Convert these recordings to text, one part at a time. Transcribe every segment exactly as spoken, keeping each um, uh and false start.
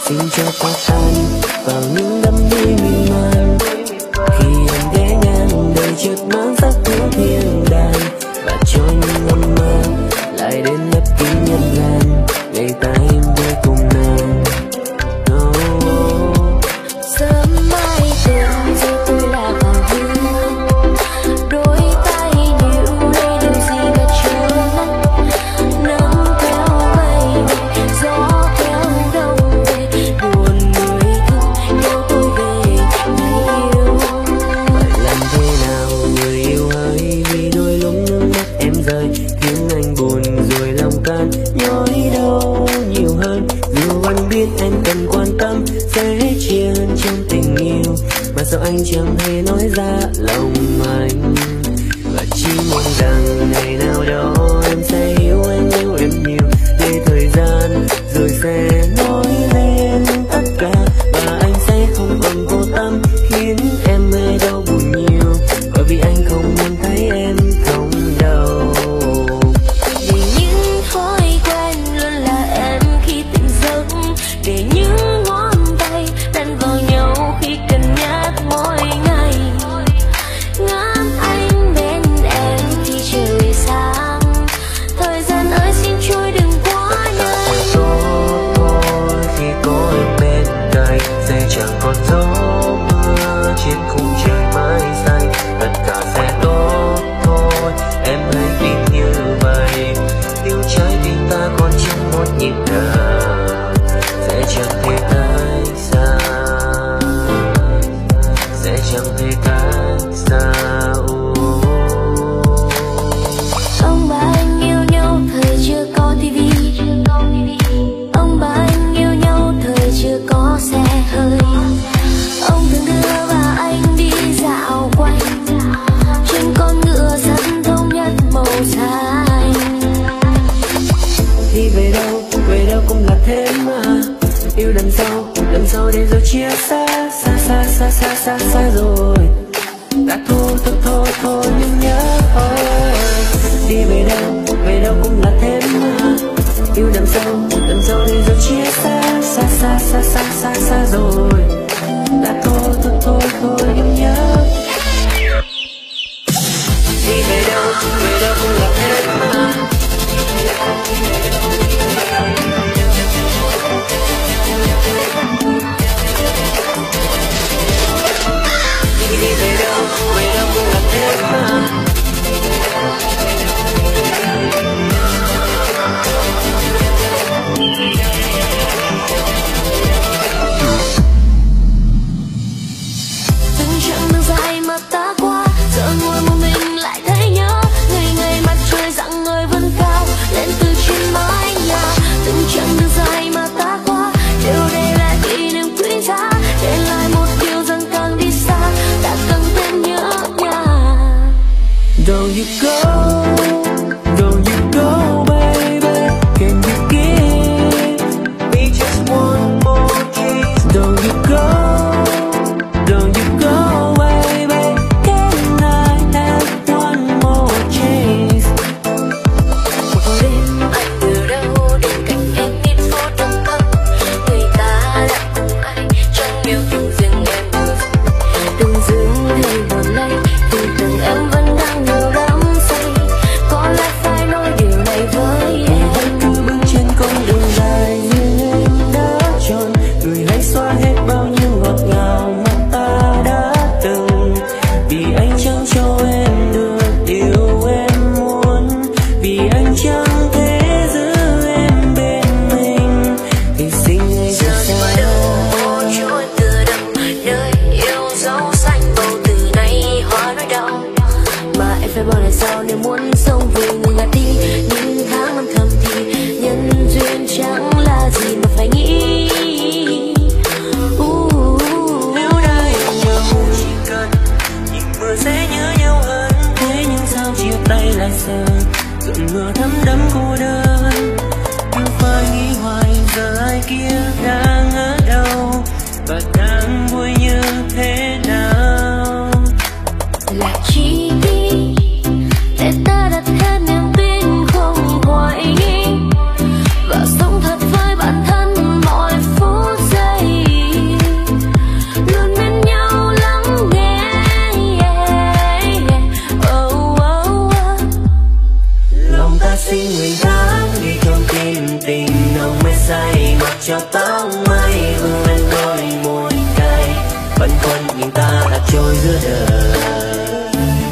xin cho ta tan vào những đắm đuối miên man. Khi em ghé ngang đời chợt mang sắc hương thiên đàng, và cho những âm mơ lại đến lấp kín nhân gian ngày ta em với cùng nàng. No. Sớm mai tưởng giờ tôi là vào hương, đôi tay níu lấy điều gì mà chưa nắng kéo mây về, gió kéo đông về, buồn người thương kéo tôi về ngày yêu. Phải làm thế nào người yêu hỡi, vì đôi lúc nước mắt em rơi khiến anh buồn rồi lòng can nhói đau nhiều hơn. Dù anh biết em cần quan tâm sẽ chia hơn trong tình yêu, mà sao anh chẳng hề nói ra lòng anh. Và chỉ mong rằng ngày nào đó em sẽ yêu anh yêu em nhiều, để thời gian rồi sẽ nói lên tất cả, và anh sẽ không còn vô tâm khiến em mê đau buồn nhiều, bởi vì anh không muốn thấy em không đau. Để những thói quen luôn là em khi tỉnh giấc, để những ngón tay đan vào nhau khi cần nhắc mỗi ngày. Ngắm anh bên em khi trời sáng, thời gian ơi xin trôi đừng quá nhanh. Sẽ tốt thôi khi có em bên cạnh, sẽ chẳng còn gió mưa trên khung trời mãi xanh. Tất cả sẽ tốt thôi, em hãy tin như vậy. Yêu trái tim ta còn trong một nhịp thở, sẽ chẳng thể cách xa, sẽ chẳng thể cách xa. Ông bà anh yêu nhau thời chưa có tivi, ông bà anh yêu nhau thời chưa có xe hơi. Ông thường đưa bà anh đi dạo quanh trên con ngựa sắt thống nhất màu xanh. Đi về đâu, về đâu cũng là thế mà. Yêu đằng sau, đằng sau để rồi chia xa, xa xa xa xa xa xa rồi. Đã thôi thôi thôi thôi nhưng nhớ thôi. Đi về đâu, về đâu cũng là thế mà. Yêu đằng sau, đằng sau để rồi chia xa, xa xa xa xa xa xa rồi. Đã thôi thôi thôi thôi nhưng nhớ. Đi về đâu, về đâu cũng là thế mà. Đi về đâu, về đâu cũng là thế mà. Từng chặng đường dài mà ta qua, giờ ngồi một mình lại thấy nhớ. Ngày ngày mặt trời rạng ngời vươn cao lên từ trên mái nhà. Từng chặng đường dài mà ta qua đều để lại kỷ niệm quý giá, để lại một điều rằng càng đi xa ta càng thêm nhớ nhà. Don't you go, don't you go baby, can you give me just one more kiss? Don't you go, don't you go baby, can I have one more chance? Một đêm anh từ đâu đến cạnh em ít phút đông thấp, người ta đã cùng anh trong yêu thương riêng em vừa từng dưng hay buồn lây, từ từng em vẫn đang nhiều đắm say. Có lẽ phải nói điều này với em. Hãy cứ bước trên con đường dài như em đã chọn, người hãy xóa hết bao nhiêu ngọt ngào mà ta đã từng. Vì anh chẳng cho em được điều em muốn, vì anh chẳng thể giữ em bên mình, thì xin hãy Giờ rời mà xa. đâu trôi từ đậm nơi yêu dấu xanh bầu từ nay hóa nỗi đau. Mà em phải bỏ lại sau nếu muốn sống vì người ngạt đi những tháng năm thầm thì nhân duyên chẳng là gì mà phải nghĩ. Uh, Nếu đã yêu nhau chỉ cần nhìn mưa sẽ nhớ nhau hơn, thế nhưng sao chia tay lại giờ dần mưa thấm đẫm cô đơn. Cứ phải nghĩ hoài giờ ai kia đang ở đâu và đang vui như thế nào. là chi đi để ta đặt hết niềm tin không hoài nghi, và sống thật với bản thân mọi phút giây. trôi giữa đời,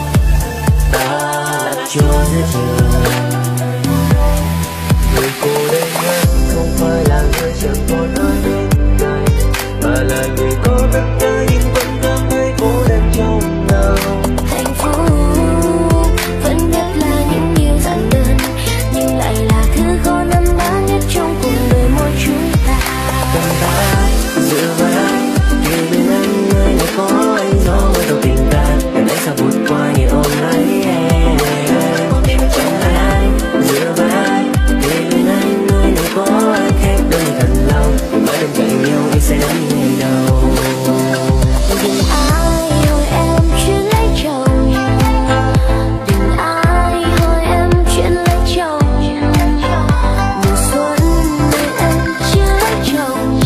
ta trôi giữa trời. Người cô đơn nhất không phải là người chẳng còn ai bên cạnh, mà là người có tất cả nhưng vẫn cảm thấy cô đơn trong lòng. Hạnh phúc vẫn biết là những điều giản đơn, nhưng lại là thứ khó nắm bắt nhất trong cuộc đời mỗi chúng ta. Cầm tay dựa vào anh, kề bên anh, người này có anh gió mơ đầu tình ta, gần anh sao vụt qua như ôm lấy em. Trong tay anh dựa vào anh, kề bên anh, người này có anh, khép đôi thật lâu, mãi bên cạnh nhau anh sẽ đến ngày đầu. Đừng ai hỏi em chuyện lấy chồng, đừng ai hỏi em chuyện lấy chồng. Mùa xuân nơi em chưa lấy chồng,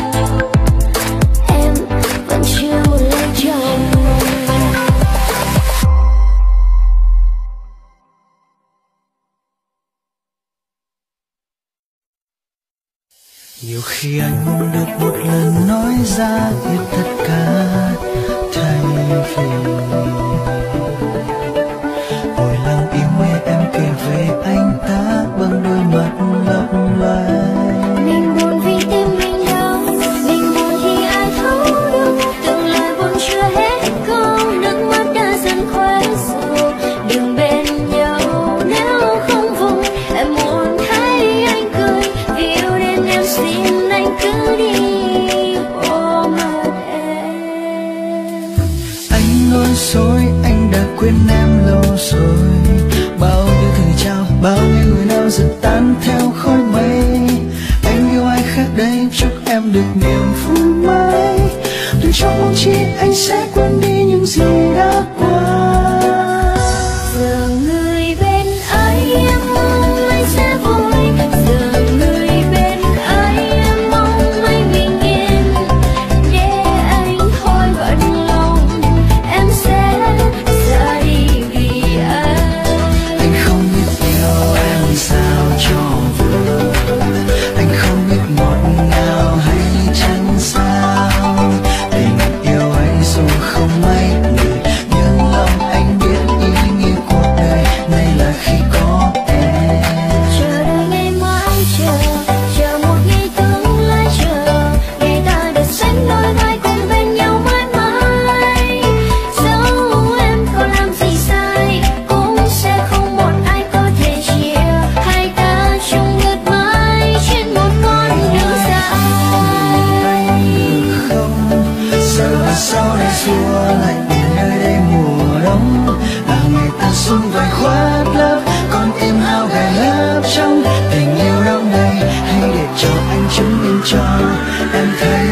em vẫn chưa lấy chồng. Nhiều khi anh mong được một lần nói ra hết tất cả, thay vì hồi lặng im nghe em kể về anh ta bằng đôi mắt lấp loài. Mình buồn vì tim mình đau, mình buồn khi ai thấu được từng lời buồn chưa hết câu, nước mắt đã dần khóe sầu. Đừng bên nhau nếu không vui, em muốn thấy anh cười, vì yêu đến em xin anh cứ đi ôm ấp em. Anh nói dối, anh đã quên em lâu rồi. Bao nhiêu thời trao, bao nhiêu người nào dần tan theo khói mây. Anh yêu ai khác đây, chúc em được niềm vui mãi. Đừng cho mong chi anh sẽ quên đi những gì đã qua. Giờ người bên ấy em mong anh sẽ vui, giờ người bên ấy em mong anh bình yên. Để anh thôi bận lòng, em sẽ ra đi vì anh. Anh không biết yêu em sao cho vừa, anh không biết ngọt ngào hay chẳng sao. Tình yêu anh dù không mấy người, nhưng lòng anh biết ý nghĩa cuộc đời này là khi có em. Chờ đợi ngày mai chờ, chờ một ngày tương lai chờ, ngày ta được sánh đôi vai cùng bên nhau mãi mãi. Dẫu em có làm gì sai, cũng sẽ không một ai có thể chia hai ta chung ngược mãi trên một con đường dài. Không giờ sau này xua lại biển nơi đây mùa đông, là ngày ta xuân vài khoác lấp con tim hao gầy lấp trong tình yêu đong đầy. Hãy để cho anh chứng minh cho em thấy.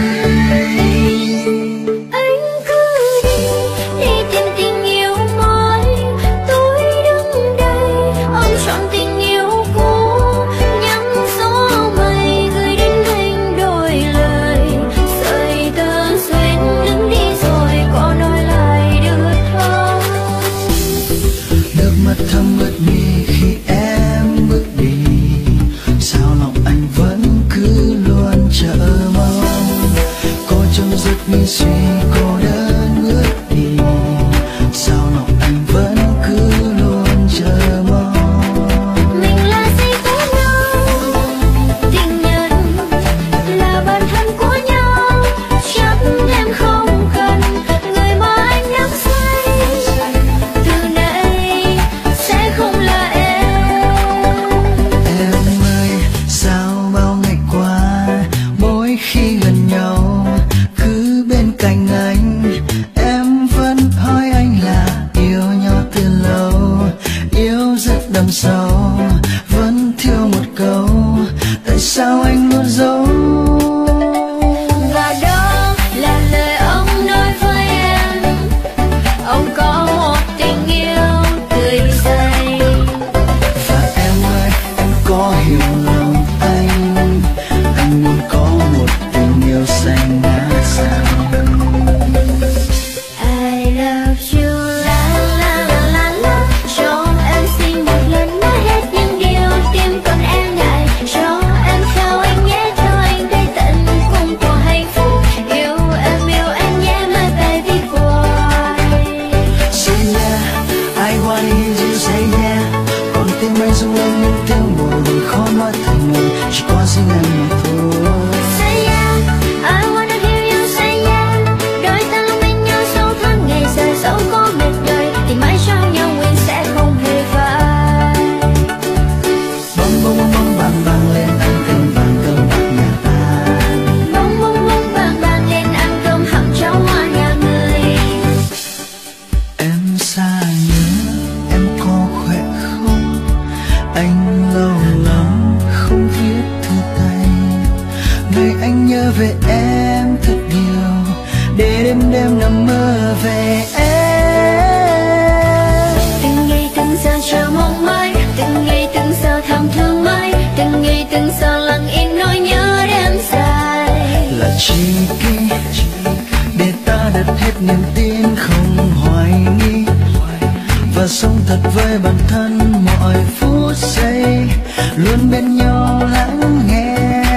Anh cứ đi, đi tìm tình yêu mới. Tôi đứng đây ôm trọn tình yêu cũ, nhắm gió mây gửi đến anh đôi lời. Rời tơ duyên đứng đi rồi có nói lại được thôi. Nước mắt thấm ướt mi khi em bước đi, sao lòng anh vẫn cứ luôn chờ mong. Có trong giấc mơ suy cô đơn ướt đi, sao lòng anh vẫn cứ luôn chờ mong. Mình là gì của nhau, tình nhân là bản thân của nhau. Chắc em không cần người mà anh đang say, từ nay sẽ không là em. Em ơi sao bao ngày qua, mỗi khi gần nhau cứ bên cạnh anh, em vẫn hỏi anh là yêu nhau từ lâu. Yêu rất đậm sâu, vẫn thiếu một câu, tại sao anh luôn giấu. Và đó là lời ông nói với em, ông có một tình yêu tươi say. Và em ơi em có hiểu lòng anh, anh muốn có một tình yêu xanh ngát sao. I love you la la la la la, cho em xin một lần nữa. tri kỷ để ta đặt hết niềm tin không hoài nghi và sống thật với bản thân mọi phút giây, luôn bên nhau lắng nghe.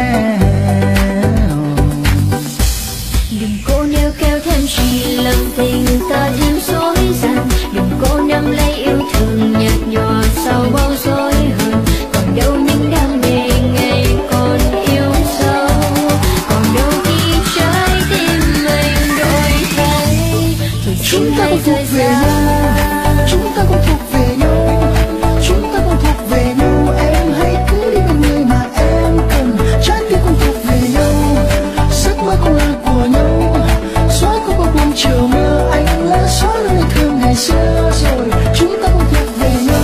Đừng cố níu kéo thêm chỉ làm tình ta thêm rối ren, đừng cố nắm lấy yêu thương nhạt nhòa sau bao rối hờn. Còn đâu những đam mê ngày còn yêu sâu, còn đâu khi trái tim mình đổi thay thì chúng ta cùng thuộc về nhau, chúng ta cùng thuộc về nhau, chúng ta cùng thuộc về nhau. Em hãy cứ đi bên người mà em cần, trái tim cùng thuộc về nhau, giấc mơ cũng là của nhau. Xóa qua bao buồn chiều mưa, anh đã xóa luôn ngày thương ngày xưa rồi. Chúng ta cùng thuộc về nhau.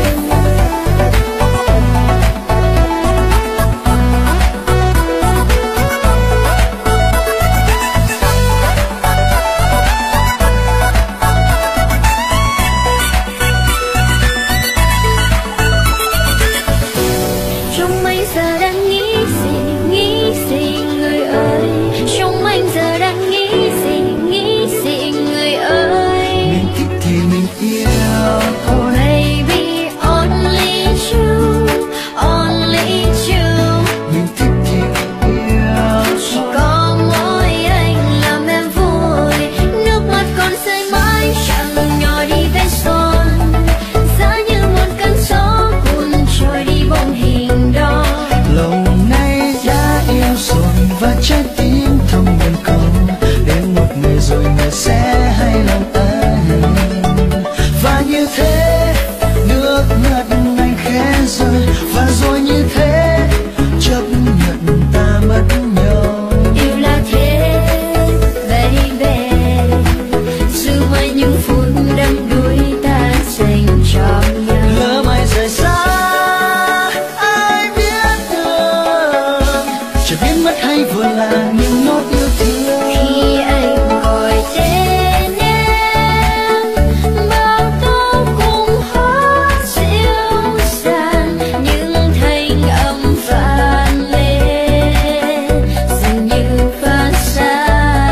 Trong anh giờ đang nghĩ gì, nghĩ gì người ơi. Trong anh giờ đang nghĩ gì, nghĩ gì người ơi. Mình thích thì mình yêu. Oh baby, only you, only you. Mình thích thì mình yêu. Chỉ có mỗi anh làm em vui, nước mắt còn rơi mãi chẳng nhỏ đi vết son. Giá như một cơn gió cuốn trôi đi bóng hình đó. Lâu nay đã yêu rồi và trái tim thầm buồn cầu, đến một ngày rồi người sẽ hay lòng anh. Và như thế nước mắt anh khẽ rơi, và rồi như thế chấp nhận ta mất nhau. Yêu là thế baby, giữ mãi những phút đắm đuối ta dành cho nhau. Lỡ mai rời xa ai biết được, chỉ biết mất hay vừa là những nốt yêu thương. Khi anh gọi tên em, bao tố cùng hát dịu dàng, những thanh âm vang lên dường như phát ra.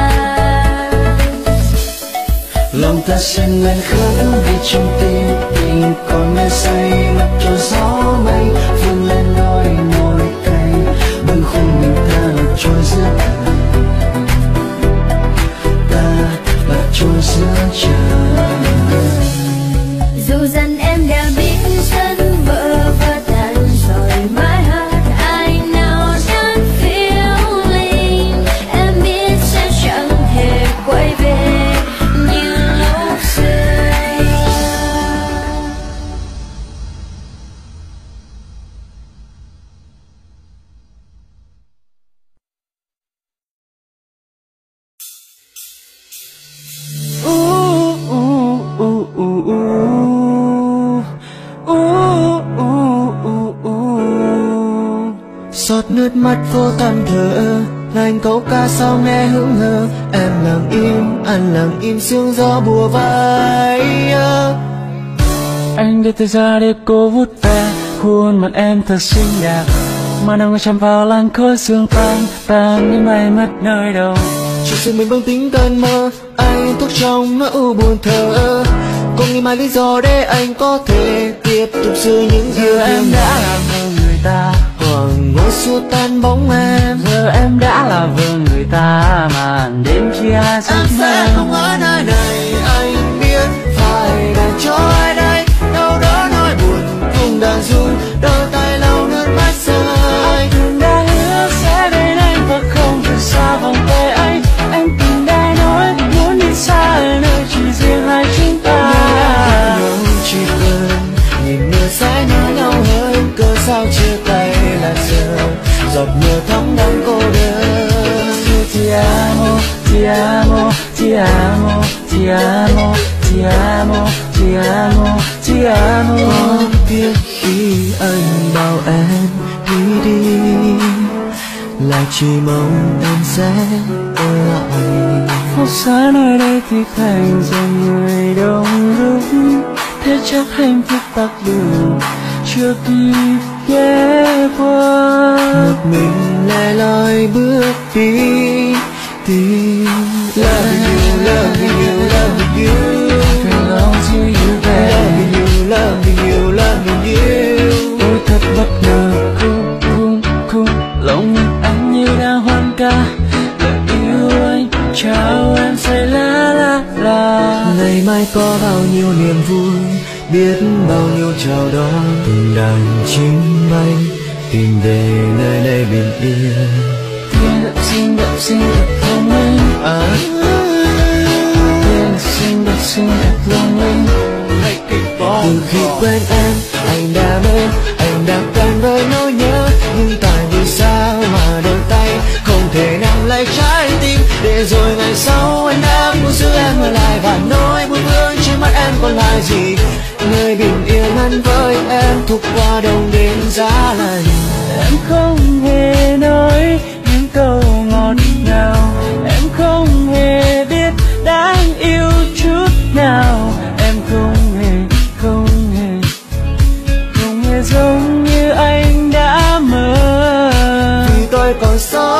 Lòng ta sẽ ngàn khắc vì trong tim tình còn mê say, mặc cho gió mây vươn lên đôi môi cay. Bâng khuâng mình ta lạc trôi giữa đời, ta lạc trôi giữa trời. Dù rằng em đã biết dân vỡ và tan rồi, my heart I know that feeling. Em biết sẽ chẳng thể quay về như lúc xưa. Giọt nước mắt vô tàn thở, ngành câu ca sao nghe hững hờ. Em lặng im, anh lặng im, sương gió bùa vai. Anh đưa tay ra để cô vút ve khuôn mặt em thật xinh đẹp, mà nồng chạm vào làn khói sương tan tan những mây mất nơi đâu. Chỉ sự mình bâng tính cơn mơ, anh thuốc trong nỗi u buồn thở. Cô nghĩ mãi lý do để anh có thể tiếp tục giữ những yêu Giờ em thương. đã là vợ người ta, Hoàng ngôi xua tan bóng em. giờ em đã là vợ người ta, màn đêm chia hai giấc Em mơ. sẽ không ở nơi này, anh biết phải đành cho ai đây. Đâu đó nỗi buồn cùng đàn ru, đôi tay lau nước mắt rơi. Từng đã hứa sẽ bên anh và không rời xa vòng tay anh. Anh từng đã nói muốn đi xa ở nơi chỉ riêng hai chúng ta. Nhau chỉ cần nhìn mưa sẽ nhớ nhau hơn, cớ sao chia tay là giờ giọt mưa thấm đắng cô đơn. Ti amo, ti amo, ti amo, ti amo, ti amo, ti amo, ti amo. Có tiếc khi anh bảo em đi đi, là chỉ mong em sẽ ở lại. Phố xa nơi đây thì thành dòng người đông đúc, thế chắc hạnh phúc tắt đường chưa kịp ghé qua. Một mình lẻ loi bước đi, tim. Loving you, loving you, loving you. I belong to you, baby. Loving you, loving you, loving you. Tôi thật bất ngờ, khung khung khung lòng anh như đang hoan ca. Lời yêu anh chào em say la la la. Ngày mai có bao nhiêu niềm vui, biết bao nhiêu chào đón. Từng đàn chim bay tìm về nơi đây bình yên. Tiếng đập xinh đập xinh thật long linh. À, tiếng xinh đập xinh thật long linh. Từ khi quen em, anh đã mến, anh đã quen với nỗi nhớ. Nhưng tại vì sao mà đôi tay không thể nắm lấy trái tim. Để rồi ngày sau anh đã muốn giữ em ở lại, và nỗi buồn vương trên mắt em còn lại gì. Nơi bình yên anh với em thuộc qua đông đến giá lạnh. Em không hề nói những câu ngọt ngào, em không hề biết đáng yêu chút nào. Em không hề, không hề, không hề giống như anh đã mơ. Vì tôi còn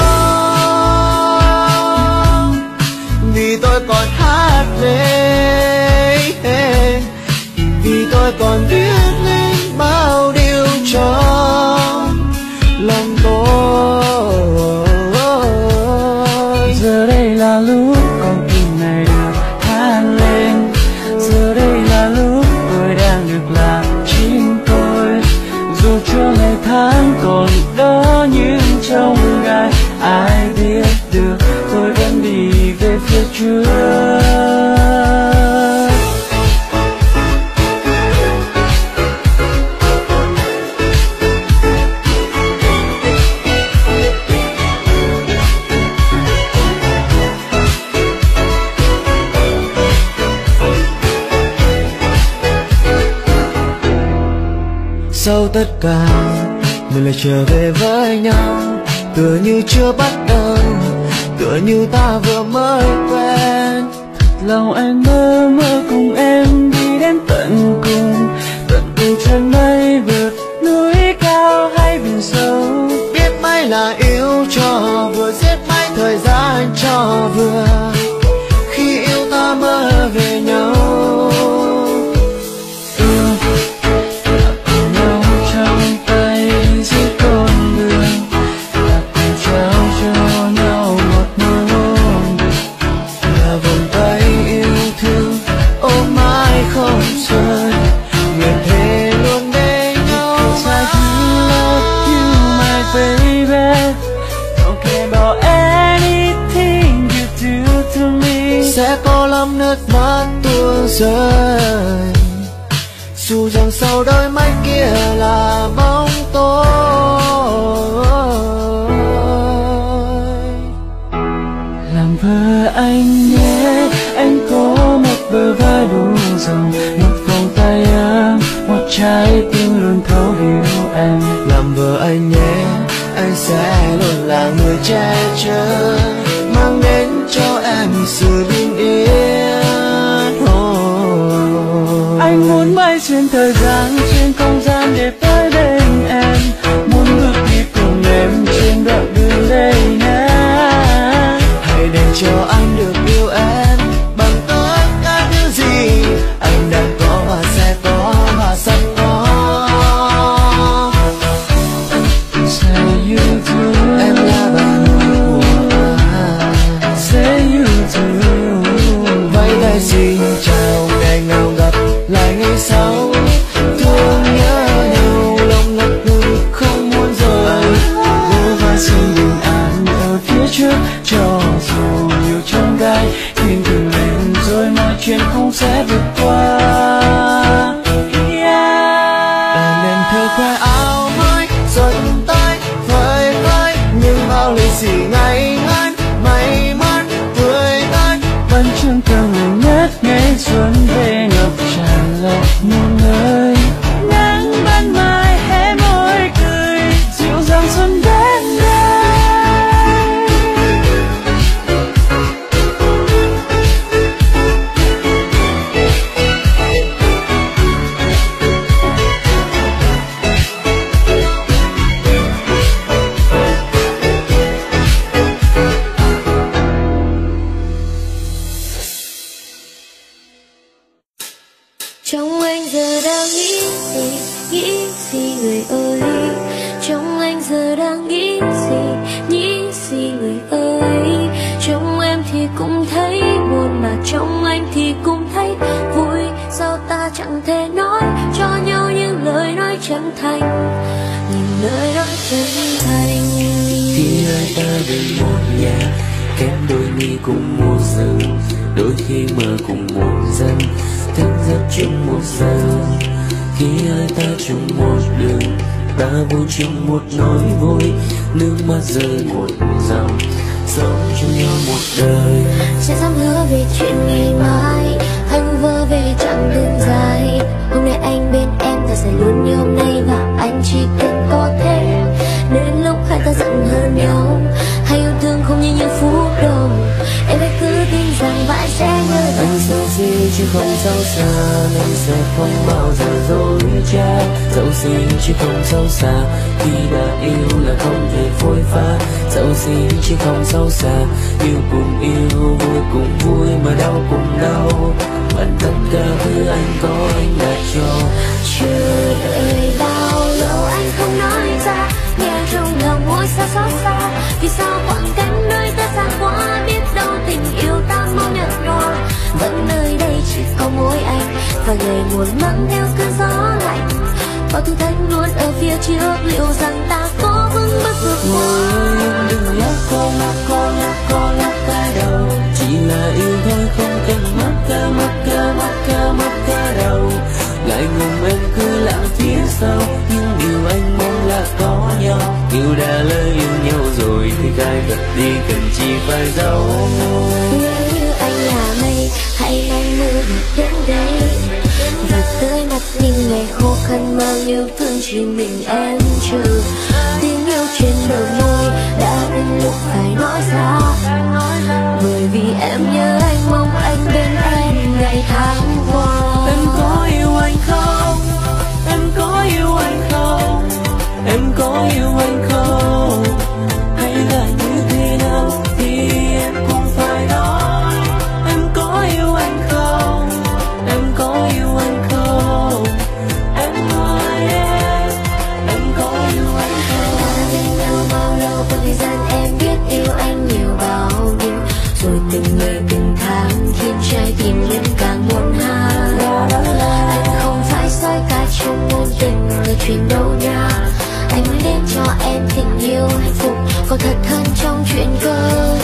sống, vì tôi còn hát lên, vì tôi còn viết lên bao điều trong lòng tôi. Giờ đây là lúc con tim này được hát lên, giờ đây là lúc tôi đang được là chính tôi. Dù cho ngày tháng còn đó nhưng trong gai, ai biết được tôi vẫn đi về phía trước. Sau tất cả mình lại trở về với nhau, tựa như chưa bắt đầu, tựa như ta vừa mới quen. Thật lòng anh mơ mơ cùng em đi đến tận cùng, tận cùng chân mây vượt núi cao hay biển sâu. Biết mấy là yêu cho vừa, giết mấy thời gian cho vừa. Khi yêu ta mơ về nhau, sẽ có lắm nước mắt tuôn rơi, dù rằng sau đôi mắt kia là bóng tối. Làm vợ anh nhé, anh có một bờ vai đủ rộng, một vòng tay ấm, một trái tim luôn thấu hiểu em. Làm vợ anh nhé, anh sẽ luôn là người che chở, mang đến cho em sự bình yên. Oh. Anh muốn bay xuyên thời gian, xuyên không gian để tới bên em, muốn bước đi cùng em trên đoạn đường đây nhé. Hãy để cho anh được yêu em bằng tất cả những gì anh đang có và sẽ có và sắp có. Say you do, em là bạn của anh. Say you do, vẫy tay xin chào ngày nào gặp lại ngày sau. Thương nhớ nhau lòng ngập ngừng không muốn rời, vô vai xin bình an ở phía trước. Cho dù nhiều trong gai nhưng đừng lên rồi mọi chuyện không sẽ vượt qua. Đàn em thơ khoe áo mới xuân tới phơi phới, nhưng bao lì xì ngày ngắn may mắn tươi tắn vẫn chương thương người nhất ngày xuân về ngập tràn lòng muôn nơi. Nắng ban mai hé môi cười dịu dàng xuân đến đây. thành, nhìn nơi đó chân thành. Khi hai ta đến một nhà, kém đôi mi cùng một rừng, đôi khi mơ cùng một dân, thức giấc chung một giờ. Khi hai ta chung một đường, ta vui chung một nỗi vui, nước mắt rơi một dòng, sống chung nhau một đời. Sẽ dám hứa về chuyện ngày mai, anh vơ về chặng đường dài. Hôm nay anh bên em, ta sẽ luôn như hôm nay, và anh chỉ cần có thế. Đến lúc hai ta giận hơn nhau, hay yêu thương không như những phút đầu, em hãy cứ tin rằng mãi sẽ nhớ. Anh xấu xí chứ không xấu xa, anh sẽ không bao giờ dối trá. Xấu xí chứ không xấu xa, khi đã yêu là không thể phôi pha. Xấu xí chứ không xấu xa, yêu cùng yêu, vui cùng vui, mà đau cùng đau. Bằng tất cả thứ anh có anh đã cho. Chưa đợi bao lâu anh không nói ra, nghe trong lòng mỗi xa xót xa. Vì sao khoảng cách nơi ta xa quá, biết đâu tình yêu ta mau nhạt nhòa. Vẫn nơi đây chỉ có mỗi anh, và ngày buồn mang theo cơn gió lạnh. Bao thử thách luôn ở phía trước, liệu rằng ta có vững bước vượt qua. Người đừng lắc con, lắc con, lắc con, lắc cái đầu. Chỉ là yêu thôi, không cần mắc ca, mắc ca, mắc ca, mắc ca đầu. Ngại ngùng em cứ lãng phía sau, nhưng điều anh mong là có nhau. Yêu đã lỡ yêu nhau rồi thì khai thật đi, cần chi phải giấu. Nếu như anh là mây, hãy nhanh mưa được đến đây, và tới mặt những ngày khô khăn mang yêu thương chỉ mình em chờ. Tiếng yêu trên bờ môi đã đến lúc phải nói ra, bởi vì em nhớ anh, mong anh bên em ngày tháng qua. Em có yêu anh không? Em có yêu anh không? Em có yêu anh không? Hay là như thế nào thì em cũng phải nói. Em có yêu anh không? Em có yêu anh không? Em hỏi em, em có yêu anh không? Ta bên nhau bao lâu, có thời gian em biết yêu anh nhiều bao nhiêu, rồi từng ngày từng tháng khiến trái tim em càng buồn ha. Anh không phải soi cả trong môn tình là chuyện đâu nha. Anh muốn đến cho em tình yêu hạnh phúc, còn thật hơn trong chuyện cơ.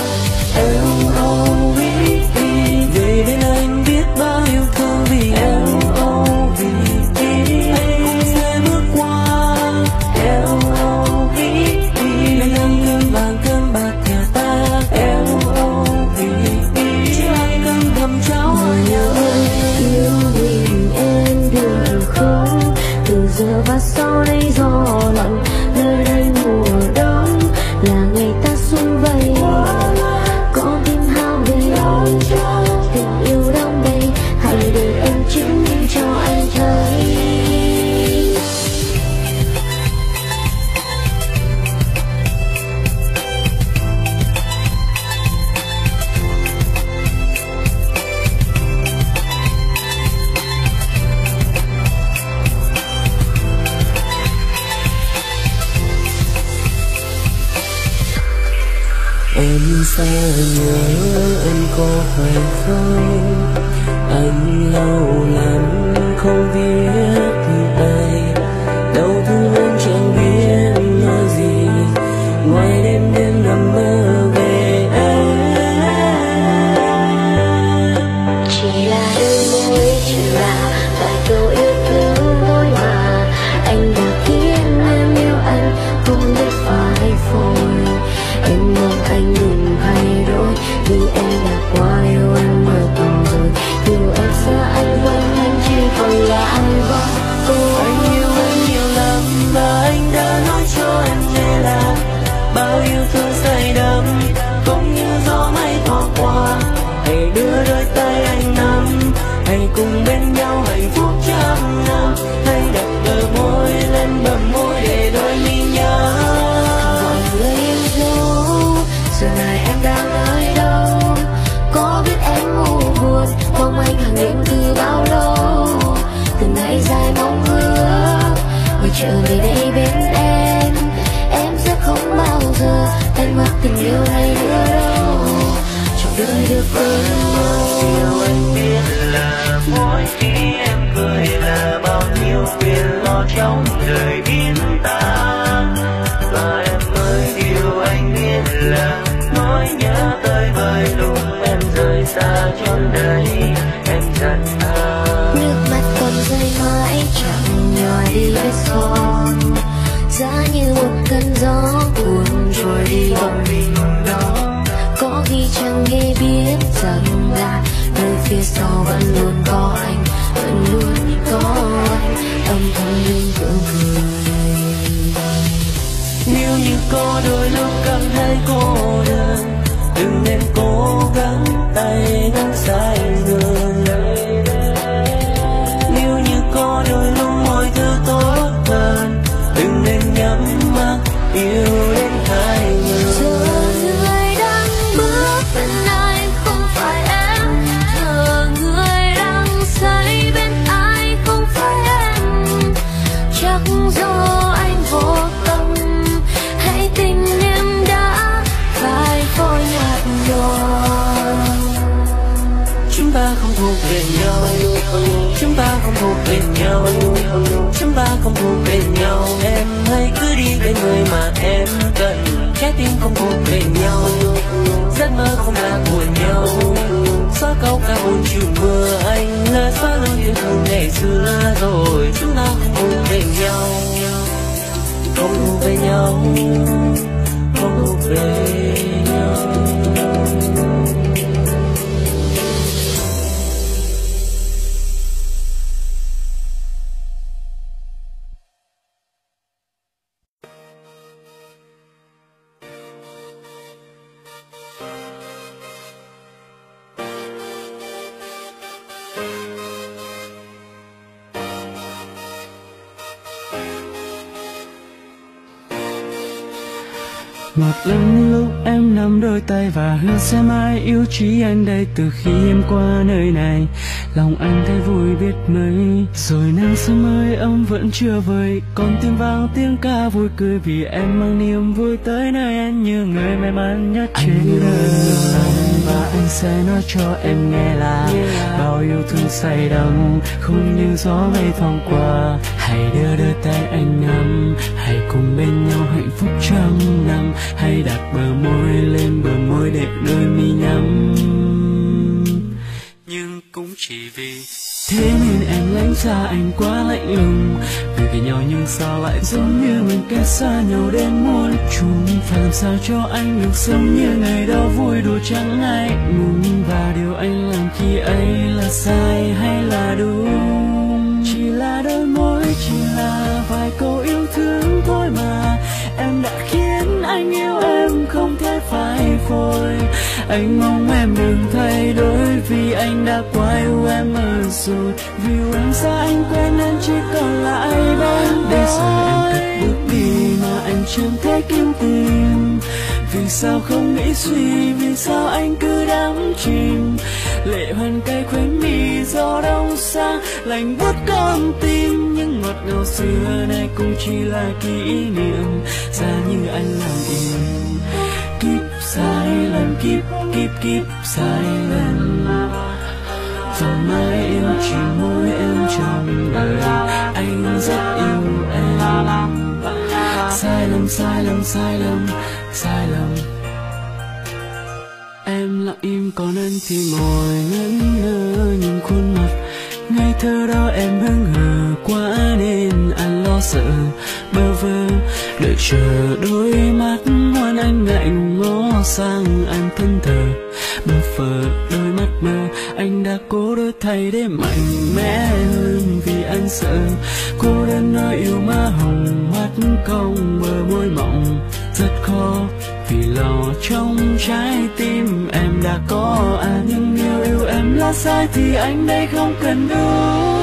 Em âu vì về đến anh biết bao yêu thương, vì em âu vì anh cũng sẽ bước qua. Em âu vì bên anh cơn vàng cơn bạc nhà ta. Em âu vì chỉ anh cơn thầm trao ở nhau. Yêu mình em đừng không, từ giờ và sau đây gió lạnh, nơi đây mùa đông là ngày ta sum vầy. Có tim hao gầy, tình yêu đong đầy, hãy để em chứng minh cho anh thấy. Em xa nhớ anh có phải không? Anh lâu lắm không viết thì ai, đau thương anh chẳng biết nói gì, ngoài đêm đêm nằm mơ về em. Chỉ là đôi môi, chỉ là vài câu yêu thương thôi mà. Anh đã khiến em yêu anh, không biết phải phôi. Em mong anh đừng thay đổi, vì em đã qua yêu anh mơ từng rồi. Yêu em xa anh quên anh chỉ còn lại vợ tôi. Anh yêu em nhiều lắm và anh đã nói cho em nghe là bao yêu thương say đắm cũng như gió mây thoảng qua. Hãy đưa đôi tay anh nắm, hãy cùng bên nhau hạnh phúc trăm năm. Hãy đặt bờ môi lên bờ môi để đôi mình nhớ. Mọi người yêu dấu, giờ này em đang ở đâu? Có biết em u buồn, mong anh hàng đêm từ bao lâu. Từng ngày dài mong ước người trở về đây bên em. Em sẽ không bao giờ đánh mất tình yêu này nữa đâu. Trong đời được bên nhau, Điều anh biết là mỗi khi em cười là bao nhiêu phiền lo. gió trong đời biến tan. Và em ơi điều anh biết là nỗi nhớ tới vơi lúc em rời xa chốn đây em giận anh. Nước mắt còn rơi mãi chẳng nhòa đi vết son, giá như một cơn gió cuốn trôi đi bóng hình đó. Có khi chẳng hề biết rằng là nơi phía sau vẫn luôn có anh, vẫn luôn có anh, âm thầm nhưng vẫn cười. Nếu như có đôi lúc cảm thấy cô đơn, đừng nên cố gắng tay nắm sai người. Nếu như có đôi lúc mọi thứ tốt hơn, đừng nên nhắm mắt yêu đến hai người. Giờ người đang bước bên anh không phải em, giờ người đang say bên ai không phải em. Chắc do anh vô tâm hay tình em đã phải phôi nhạt nhòa. Chúng ta không thuộc về nhau, chúng ta không thuộc về nhau, chúng ta không thuộc về nhau. Em hãy cứ đi bên người mà em cần, trái tim không thuộc về nhau, giấc mơ không là của nhau. Xóa câu ca buồn chiều mưa, anh là xóa lưu yêu thương ngày xưa rồi. Chúng ta không thuộc về nhau, không thuộc về nhau, không thuộc về nhau. Ngọt lắm lúc em nắm đôi tay và hứa sẽ mãi yêu chỉ anh đây. Từ khi em qua nơi này, lòng anh thấy vui biết mấy. Rồi nắng sớm ơi ấm vẫn chưa vơi, còn tim vang tiếng ca vui cười vì em mang niềm vui tới nơi anh như người may mắn nhất trên đời. Và anh sẽ nói cho em nghe là bao yêu thương say đắm không như gió mây thoáng qua. Hãy đưa đôi tay anh nắm, hãy cùng bên nhau hạnh phúc trăm năm. Hãy đặt bờ môi lên bờ môi để đôi mi nhắm, nhưng cũng chỉ vì thế nên em lánh xa anh quá lạnh lùng. Vì về nhau nhưng sao lại giống như mình cách xa nhau đến muôn trùng. Phải làm sao cho anh được sống như ngày đó vui đùa chẳng ngại ngùng. Và điều anh làm khi ấy là sai hay là đúng, chỉ là đôi môi, chỉ là vài câu yêu thương thôi mà. Em đã khiến anh yêu em không thể phai phôi. Anh mong em đừng thay đổi vì anh đã quá yêu em ở rồi. Vì em xa anh quen nên chỉ còn lại bên đây. Giờ em cất bước đi mà anh chẳng thể kiếm tìm. Vì sao không nghĩ suy, vì sao anh cứ đắm chìm. Lệ hoen cay khuyến mi gió đông sang lạnh buốt con tim. Nhưng ngọt ngào xưa nay cũng chỉ là kỷ niệm. Ra như anh làm im kiếp sai lần, kiếp kiếp kiếp sai lần. Và mãi yêu chỉ mỗi em trong đời, anh rất yêu em. Sai lầm sai lầm sai lầm sai lầm. Em lặng im còn anh thì ngồi ngẩn ngơ nhìn khuôn mặt ngây thơ đó em hững hờ quá nên anh lo sợ bơ vơ đợi chờ đôi mắt ngoan. Anh ngại ngó sang anh thân thờ bơ phờ đôi mắt mơ. Anh đã cố đổi thay để mạnh mẽ hơn vì anh sợ cô đơn nói yêu má hồng mắt cong bờ môi mỏng rất khó. Vì lò trong trái tim em đã có à, nhưng nếu yêu em là sai thì anh đây không cần đâu.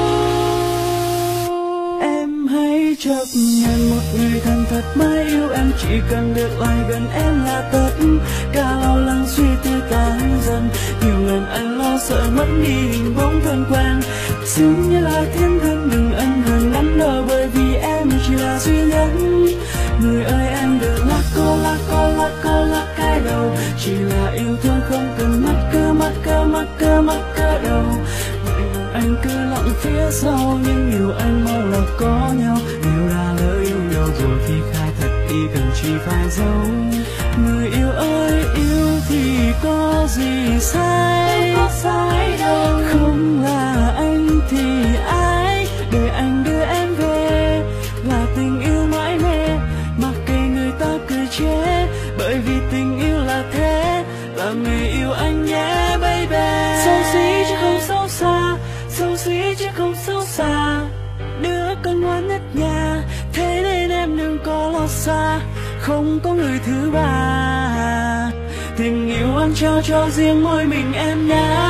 Em hãy chấp nhận một người thân thật mãi yêu em, chỉ cần được lại gần em là tất cả lo lắng suy tư tan dần. Nhiều lần anh lo sợ mất đi hình bóng thân quen, dường như là thiên thân đừng ân hận lắm đâu, bởi vì em chỉ là duy nhất. Người ơi em đừng lắc cô lắc cô lắc cô lắc cái đầu, chỉ là yêu thương không cần mắc cơ mắc cơ mắc cơ mắc cơ đâu. Anh cứ lặng phía sau nhưng điều anh mong là có nhau. chỉ phải giấu. Người yêu ơi, yêu thì có gì sai, có sai đâu. Không là anh thì ai để anh đưa em về, là tình yêu mãi mê mặc kệ người ta cười chế, bởi vì tình yêu là thế, là người yêu anh nhé baby. Xấu xí chứ không xấu xa, xấu xí chứ không xấu xa, đứa con ngoan nhất nhà, thế nên em đừng có lo xa, không có người thứ ba. Tình yêu anh trao cho riêng mỗi mình em nhé.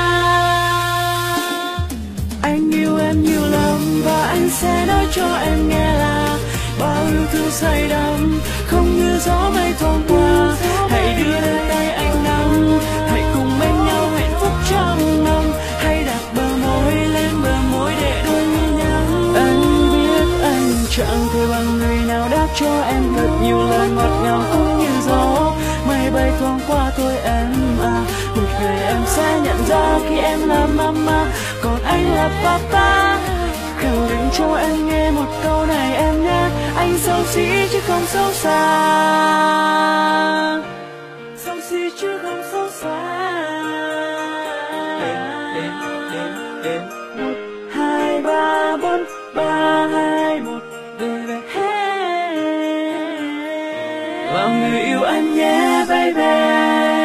Anh yêu em nhiều lắm và anh sẽ nói cho em nghe là bao yêu thương say đắm không như gió mây thoáng qua. Hãy đưa đôi tay anh nắm, hãy cùng bên nhau hạnh phúc trăm năm, hãy đặt bờ môi lên bờ môi để đôi như nhau. Anh biết anh chẳng thể bằng người nào đáp cho em thật nhiều lời ngọt ngào cũng như gió mây bay thoáng qua thôi em à. Một ngày em sẽ nhận ra khi em là mama, còn anh là papa. Khẳng định cho em nghe một câu này em nhé, anh xấu xí chứ không xấu xa, xấu xí chứ không xấu xa. Đếm, đếm, đếm, đếm. Một, hai, ba, bốn, ba, hai, một, baby. Hey. Là người yêu anh nhé baby.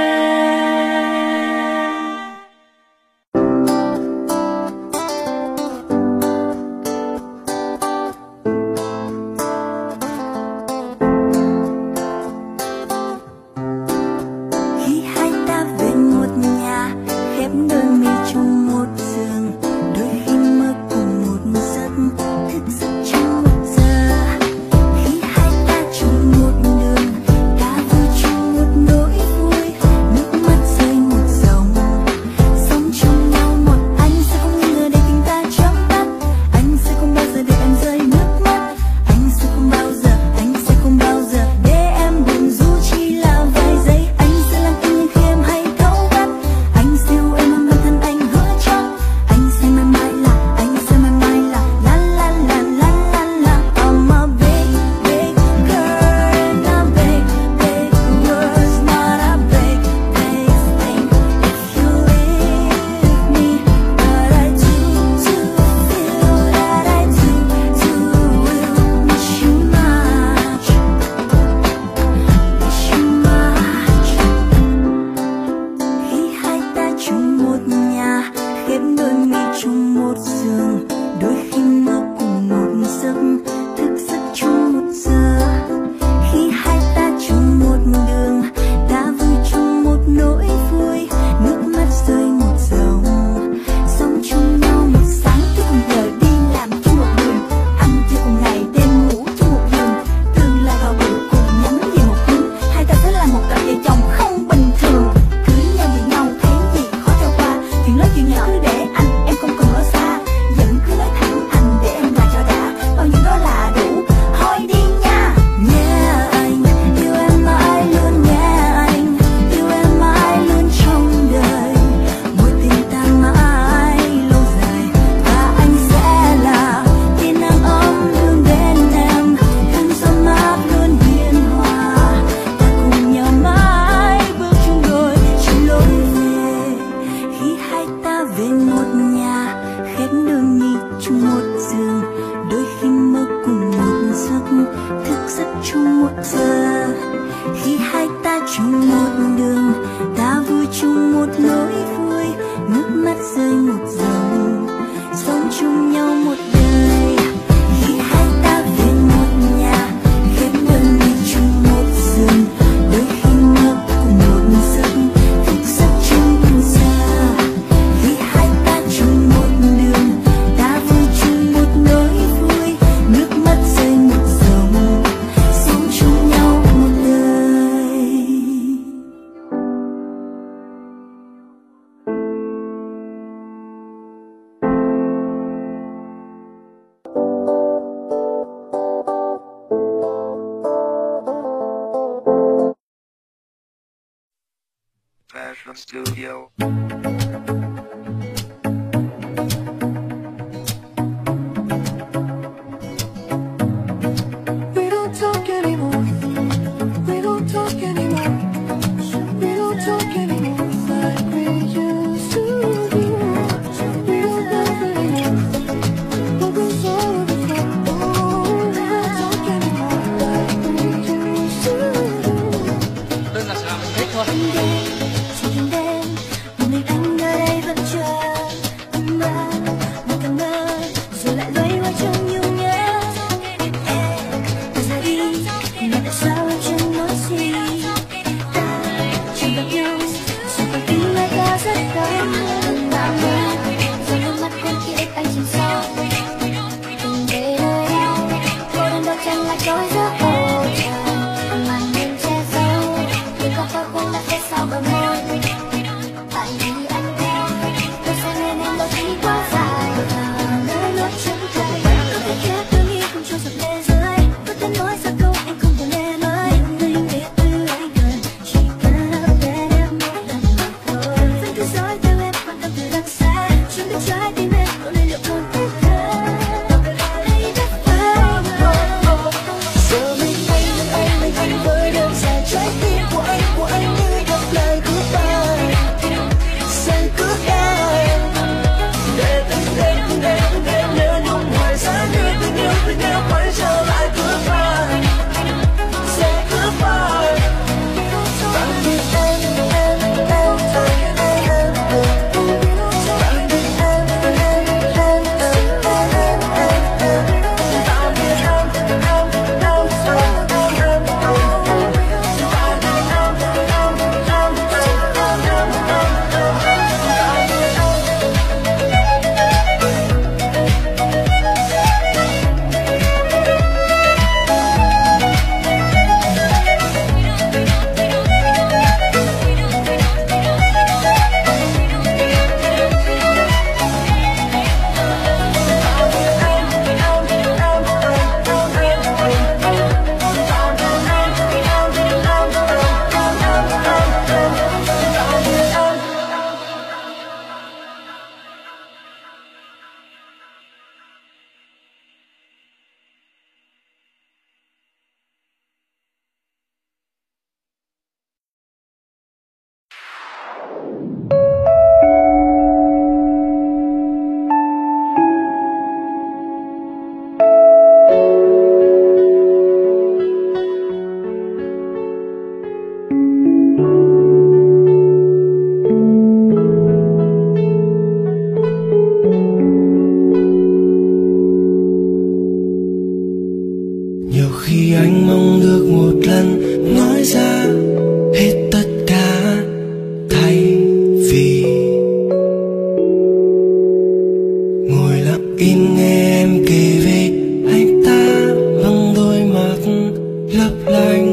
Fashion Studio. We don't talk anymore. in nghe em kể về anh ta bằng đôi mắt lấp lánh.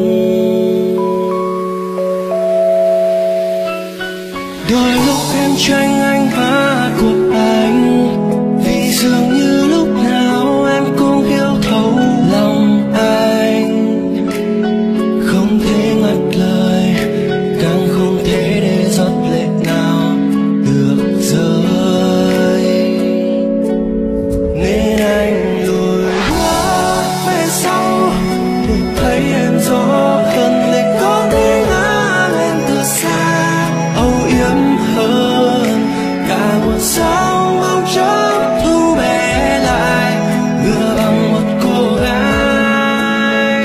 Đôi lúc em tranh anh phá cuộc anh, vì dường như lúc nào em cũng hiểu thấu lòng anh. Không thể ngắt lời, càng không thể để giọt lệ nào được rơi, nên anh lùi bước về sau để thấy em rõ hơn, để có thể ngắm em từ xa âu yếm hơn cả một sóng bóng chốc thu bé lại ngựa bằng một cô gái.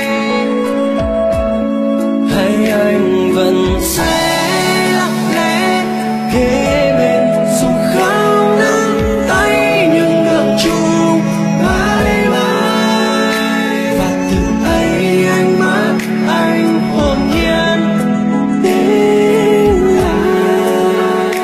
Hay anh vẫn sẽ lặng lẽ kế bên dù không nắm tay những đường chung mãi mãi, và từ ấy ánh mắt anh hồn nhiên đến lại.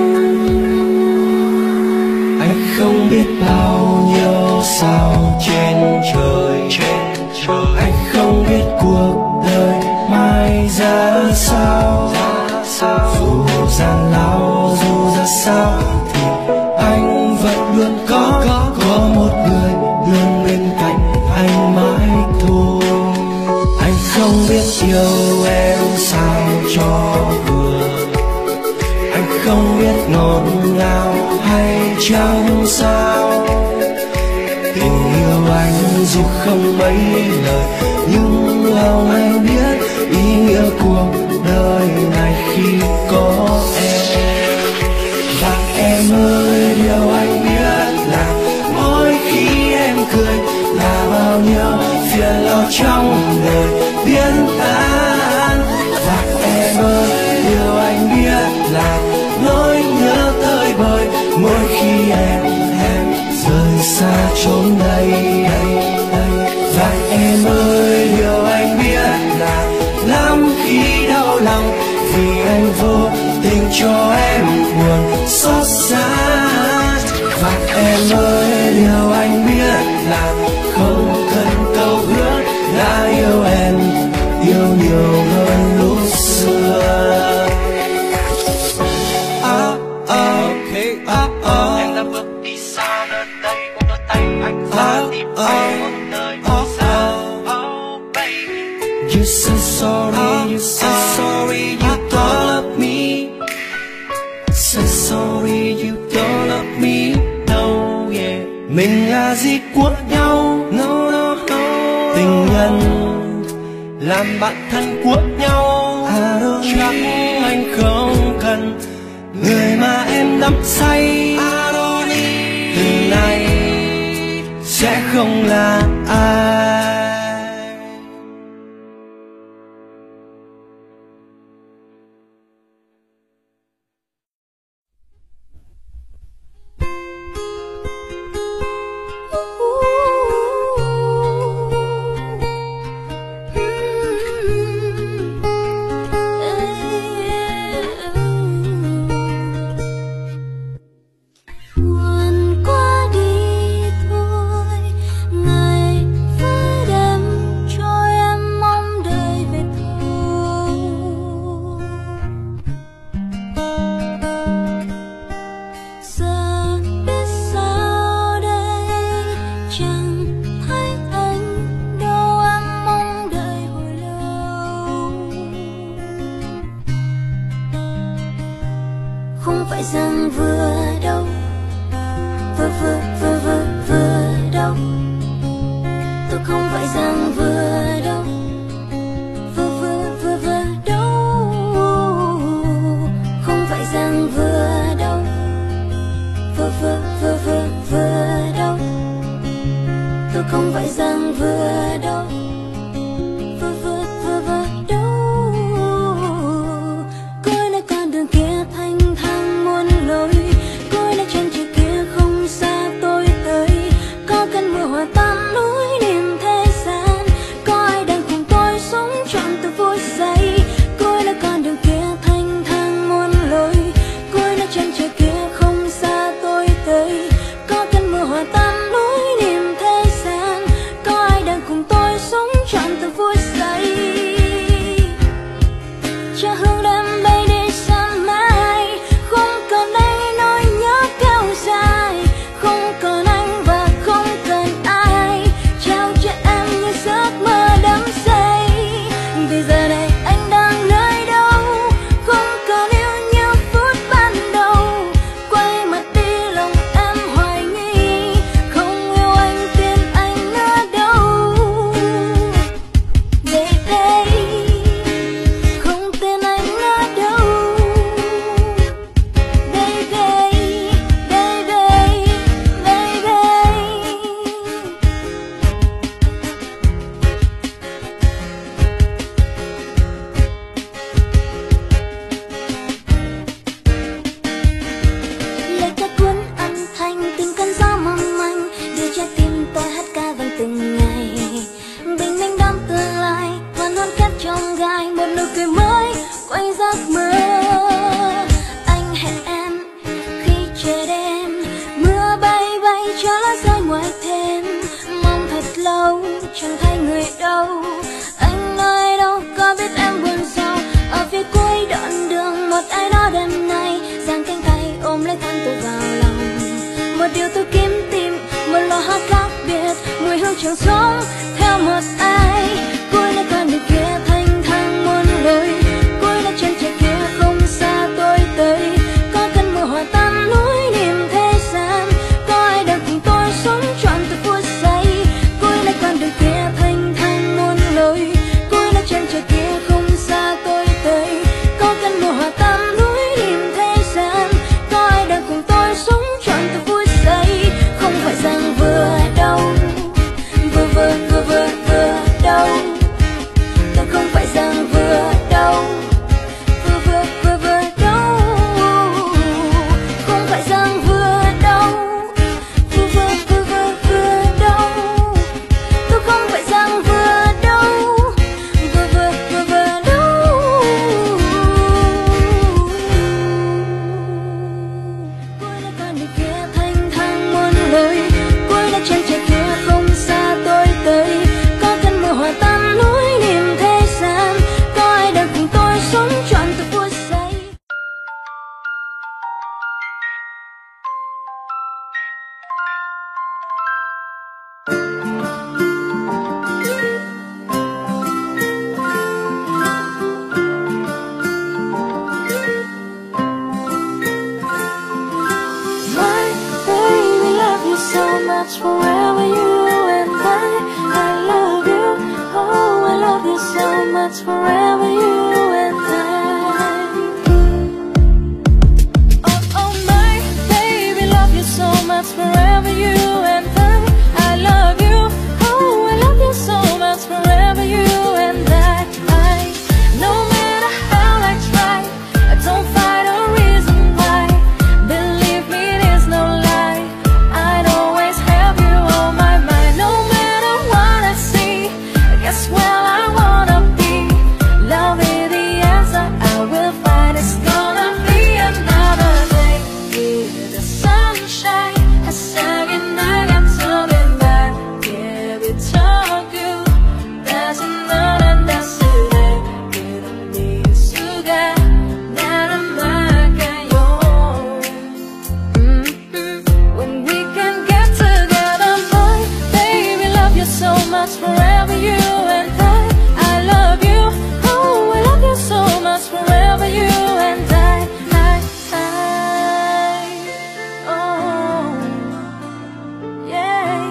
Anh không biết bao nhiêu sao trên trời, anh không biết cuộc đời mai ra sao. Dù gian lao dù ra sao thì anh vẫn luôn có có một người luôn bên cạnh anh mãi thôi. Anh không biết yêu em sao cho vừa, anh không biết ngọt ngào hay chẳng sao. Tình yêu anh dù không mấy lời, nhưng lòng anh biết ý nghĩa cuộc đời này khi có em. Và em ơi, điều anh biết là mỗi khi em cười là bao nhiêu phiền lo trong đời biến tan. Và em ơi, điều anh biết là nỗi nhớ tơi bời mỗi khi em em rời xa chốn đây. Và em ơi, điều anh biết là lắm khi đau lòng vì anh vô tình cho em buồn xót xa. Và em ơi, điều anh biết là không cần câu hứa đã yêu em, yêu nhiều hơn lúc xưa. Oh, oh, okay, oh, oh. Em đã bước đi xa nơi đây, cùng đôi tay anh ra tìm em một nơi xa. Oh, baby, you say sorry, you say sorry, you don't love me. Say sorry, you don't love me, no, yeah. Mình là gì của nhau, no, no, no. Tình nhân làm bạn thân của nhau. Chắc anh không cần người mà em đắm say. Từ nay sẽ không là ai. Buồn quá đi thôi, ngày với đêm trôi em mong đời về thôi. Giờ biết sao đây, chẳng thấy anh đâu, em mong đợi hồi lâu. Không phải rằng vừa đâu, vừa vừa vừa vừa vừa đâu, tôi không phải rằng vừa đâu, vừa vừa vừa vừa đâu, không phải rằng vừa đâu, vừa vừa vừa vừa vừa đâu, tôi không phải rằng vừa đâu, vừa vừa vừa vừa đâu. Coi là con đường kia thanh thang muôn lối, coi là chân trời kia không xa tôi tới. Có cơn mưa hòa tan núi niềm thế gian, chẳng sống theo một ai. Cuối nơi con đường kia thanh thang muôn lối, cuối nơi chân trời kia không xa tôi tới. Có cơn mưa hòa tan nỗi niềm thế gian, có ai đang cùng tôi sống trọn từ phút giây. Cuối nơi con đường kia thanh thang muôn lối, cuối nơi chân trời kia không xa tôi tới. Có cơn mưa hòa tan nỗi niềm thế gian, có ai đang cùng tôi sống trọn từ phút giây. Không phải rằng vừa đâu, vừa vừa vừa vừa vừa đâu. Tôi không phải rằng vừa đâu, vừa vừa vừa vừa đâu. Không phải rằng vừa đâu, vừa vừa vừa vừa vừa đâu. Tôi không phải rằng vừa đâu, vừa vừa vừa vừa đâu. Cuối nơi con đường kia thanh thang muôn lối, cuối nơi chân trời kia không xa tôi tới. Có cơn mưa hòa tan nỗi niềm thế gian, có ai đang cùng tôi sống trọn từ phút giây. My baby, love you so much, forever you and I. I love you, oh I love you so much, forever you and I. Oh oh my baby, love you so much, forever you and I. I love you, oh I love you so much, forever you and I. I no matter how I try, I don't find a reason why. Believe me, there's no lie, I'd always have you on my mind. No matter what I see, I guess where I wanna be. Love is the answer I will find. It's gonna be another day with the sunshine. I sang and night and turning back. Yeah, we told you there's another that's today. 이런 미수가 나를 막아요. When we can get together, my baby, love you so much, forever you and I. I love you, oh I love you so much, forever you and I. I, I, oh, yeah.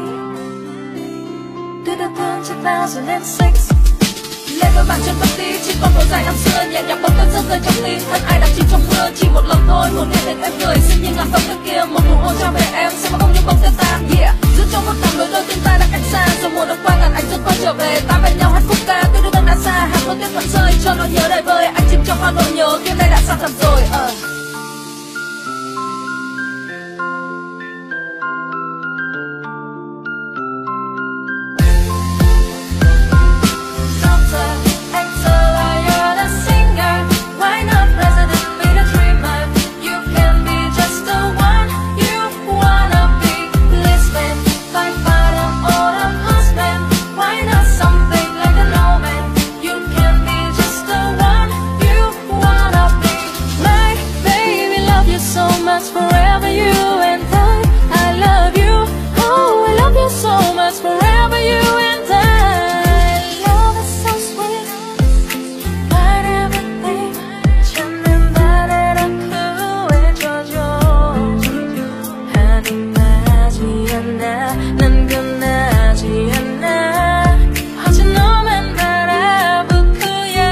Từ đầu tháng two thousand six, lên đôi bàn chân bất tí, chỉ còn độ dài năm xưa, nhẹ nhàng bóng cơn gió rơi trong tim. Thân ai đang chìm trong mưa, chỉ một lần thôi, một đêm đến em cười, xin như ngàn vòng nước kia, một nụ hôn trao về em, sẽ mà không những bóng tiêu tan. Yeah, giữ trong một tháng đôi đôi tim ta đã cách xa, rồi mùa đông qua ngàn anh dứt quay trở về, ta bên nhau hát khúc ca, tuy đôi đang đã xa, hạt mưa tuyết vẫn rơi, cho nỗi nhớ đời vơi, anh chìm trong bao nỗi nhớ, đêm nay đã xa thật rồi. Uh. Doctor, actor, lawyer, the singer, why not president, be the dreamer? You can be just the one you wanna be. Policeman, firefighter, or a husband, why not something like an old man? You can be just the one you wanna be. My baby, love you so much, forever you and I. I love you, oh I love you so much, forever you and I. Love is so sweet, but everything 찾는 날에라 구해줘줘. 한임하지 않아, 난 끝나지 않아. 아직 너만 바라보고야.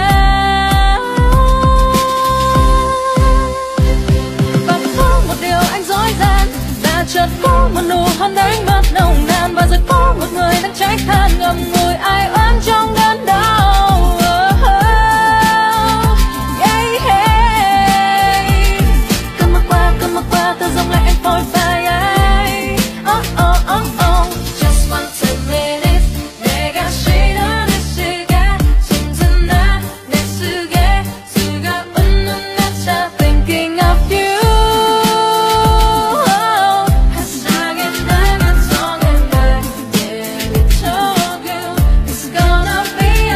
Và có một điều anh dối gian, là chợt có một nụ hôn đánh mất nồng nàn, và rồi có một người đang trách than ngậm ngùi ai oán trong đớn đau. Oh, oh, yeah, yeah. Cơn mưa qua, cơn mưa qua, ta giống lại anh phôi phai ai. Oh, oh, oh, oh. Just one two minutes, 내가 싫어하는 시간 숨지나 내 속에 수가 웃는 나차 thinking of you. 한상의 날만 정해 날, yeah, we told you it's gonna be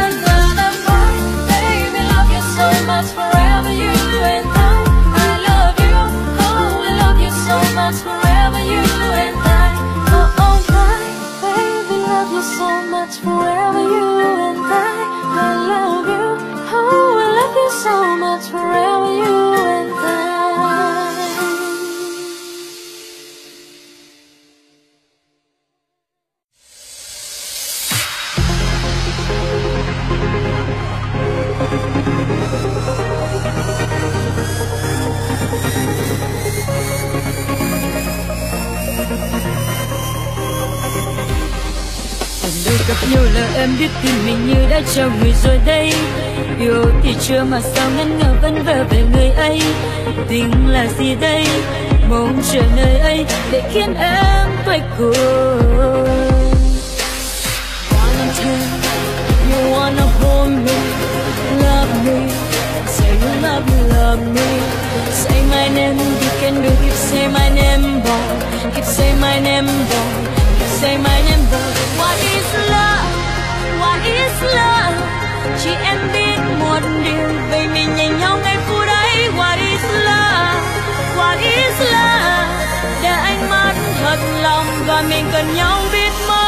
gặp nhau là em biết tim mình như đã trao người rồi đây. Yêu thì chưa mà sao ngẩn ngơ vẫn vờ về người ấy. Tình là gì đây, mong chờ nơi ấy để khiến em quay cuồng. Wanna tell you wanna hold me, love me, say you love me, love me. Say my name, you can do it. Say my name, boy. Keep say my name, boy. Keep say my name, boy. What is love? What is love? Chỉ em biết một điều, vậy mình nhìn nhau ngay phút ấy. What is love? What is love? Để ánh mắt thật lòng và mình cần nhau biết mấy.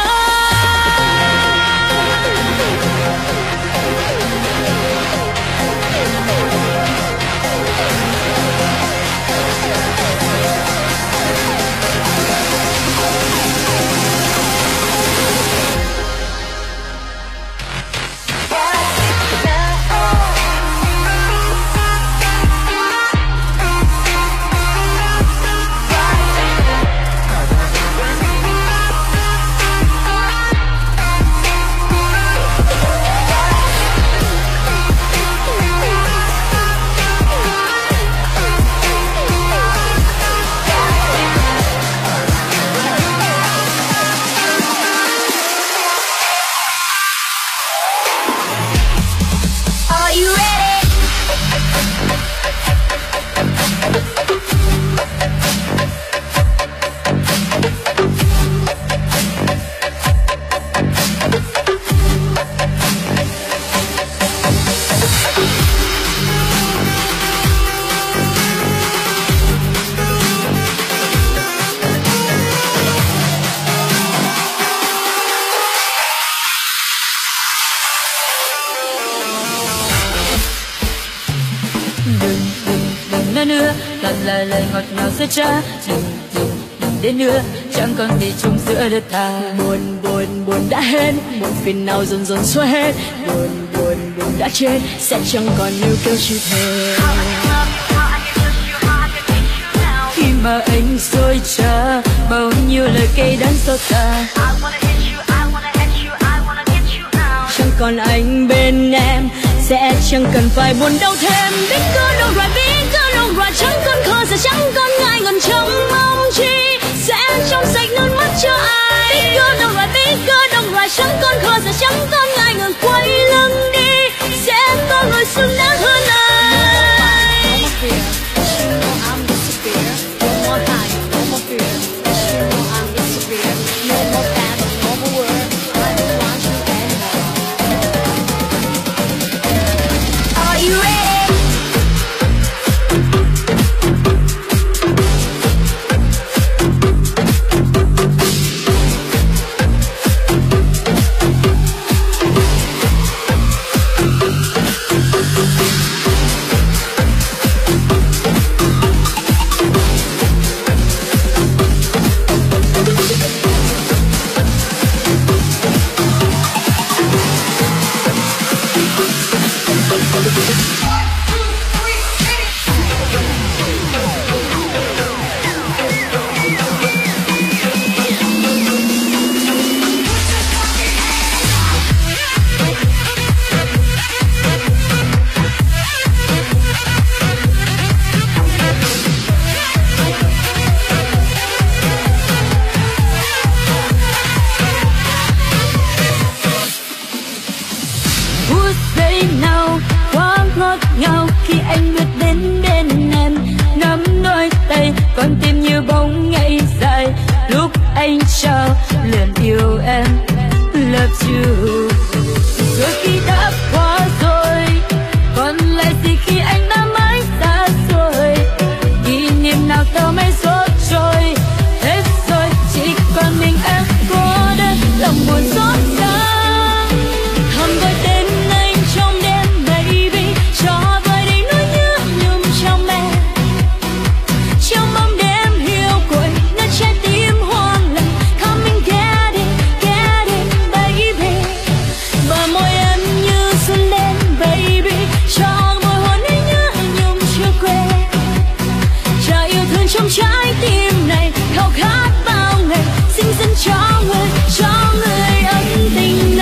Nữa lặp lại lời ngọt ngào giữa cha, đừng đừng đừng đến nữa, chẳng còn gì chung giữa đôi ta. Buồn buồn buồn đã hết, buồn phiền nào dần dần xóa hết, buồn buồn buồn đã chết, sẽ chẳng còn níu kéo chi thế. Khi mà anh dối trá bao nhiêu lời cay đắng xót xa, chẳng còn anh bên em, sẽ chẳng cần phải buồn đau thêm. Biết có đâu rồi, biết có đâu rồi, chẳng còn khó giờ, chẳng còn ngại ngần trong mong chi sẽ trong sạch nước mắt cho ai. Biết có đâu rồi, biết có đâu rồi, chẳng còn khó giờ, chẳng còn ngại ngần quay lưng đi, sẽ có người xứng đáng hơn ai. Con tim như bóng ngày dài lúc anh trao liền yêu em, love you. Rồi khi đã qua rồi, còn lại gì khi anh đã mãi xa rồi, kỷ niệm nào tao mấy rốt trôi hết rồi, chỉ còn mình em cô đơn lòng buồn xót xa. Thầm gọi tên anh trong đêm baby, cho vơi đi nỗi nhớ nhung trong em. Trong bóng đêm hiu quạnh nơi trái tim hoang lặng, come and get it, get it baby. Bờ môi em như xuân lên baby, cho môi hôn ấy nhớ nhung chưa quên. Trao yêu thương trong trái tim này, khao khát bao ngày, xin dâng cho người, cho người ân tình này.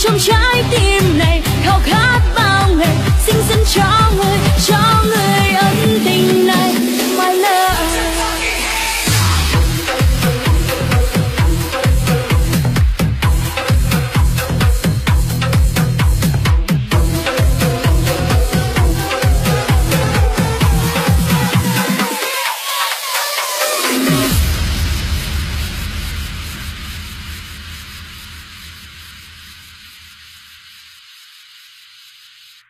trong trái tim này khao khát bao ngày, sinh dẫn cho ngủ